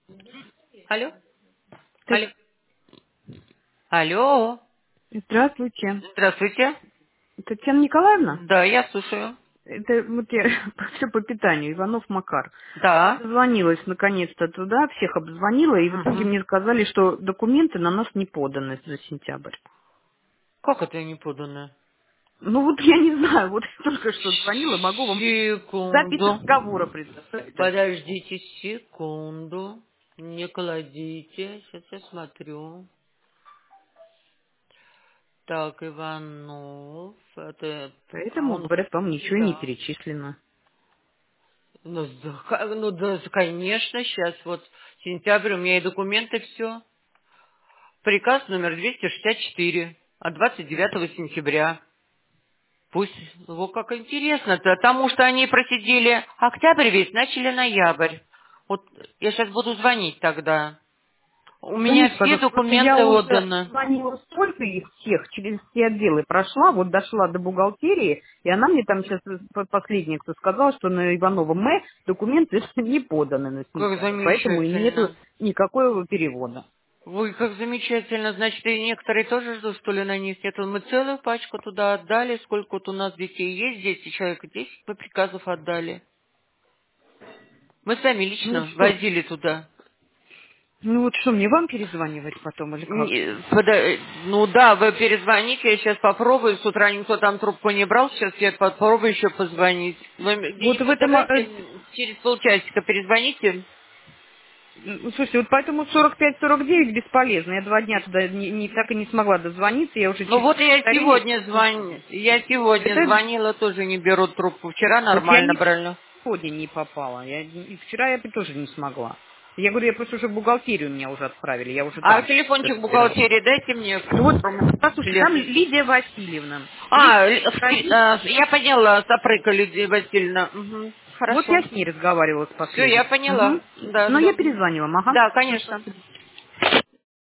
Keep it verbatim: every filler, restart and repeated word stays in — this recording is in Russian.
Алло? Так, Алло? Алло? здравствуйте. Здравствуйте. Татьяна Николаевна? Да, я слушаю. Это вот я все по питанию, Иванов Макар. Да. Дозвонилась наконец-то туда, всех обзвонила, и в итоге Мгм. мне сказали, что документы на нас не поданы за сентябрь. Как это не подано? Ну вот я не знаю, вот только что звонила, могу вам запись Секунду. разговора предоставить даже. Подождите секунду. Не кладите. Сейчас я смотрю. Так, Иванов. Это... А Поэтому, он... говорят, вам ничего не Да. перечислено. Ну, да, ка- ну да, конечно, сейчас вот сентябрь, у меня и документы все. Приказ номер двести шестьдесят четыре от двадцать девятого сентября. Пусть, вот как интересно-то, потому что они просидели октябрь весь, начали ноябрь. Вот я сейчас буду звонить тогда. У меня Звоните, все пожалуйста, просто я документы уже отданы. звонила столько их всех, через все отделы прошла, вот дошла до бухгалтерии, и она мне там сейчас, последняя, кто сказал, что на Иванова М документы не поданы на Как сентябрь, поэтому и нету замечательно. никакого перевода. Ой, как замечательно. Значит, и некоторые тоже ждут, что ли, на них нет. Мы целую пачку туда отдали. Сколько вот у нас детей есть здесь, и человек десять мы приказов отдали. Мы сами Ну вот лично что, возили туда. ну вот что, мне вам перезванивать потом или как? Не, пода- Ну да, вы перезвоните, я сейчас попробую. С утра никто там трубку не брал, сейчас я попробую еще позвонить. Вы Вот в где-нибудь этом, э, давайте через полчасика перезвоните. ну, слушайте, вот поэтому сорок пять сорок девять бесполезно. Я два дня туда не, не- так и не смогла дозвониться, я уже Ну через вот я повторение сегодня звон... звонила. я сегодня Это звонила, тоже не берут трубку. Вчера вот я нормально не брали. сегодня не попала. Я, и вчера я тоже не смогла. Я говорю, я просто уже в бухгалтерию меня уже отправили, я уже А там всё телефончик собирала. бухгалтерии дайте мне. Ну вот, послушайте, там Лен. Лидия Васильевна. Лидия А, Л- в Кри- Васильевна. а, я поняла, Сапрыка Лидия Васильевна. Мгм, Вот я хорошо. с ней разговаривала с Все, я последней. поняла. Угу. Да, Но я все. перезвонила, ага. Да, Всё, конечно. спасибо.